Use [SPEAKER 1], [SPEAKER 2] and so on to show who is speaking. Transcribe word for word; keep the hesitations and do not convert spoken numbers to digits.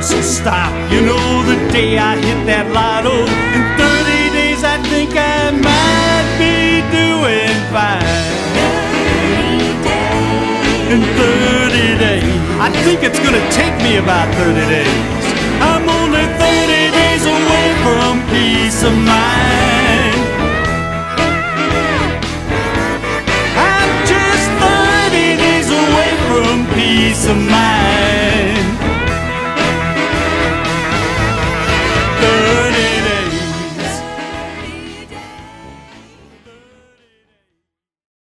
[SPEAKER 1] this will stop. You know, the day I hit that lotto, in thirty days I think I might be doing fine. In thirty days, I think it's gonna take me about thirty days. I'm only thirty days away from peace of mind.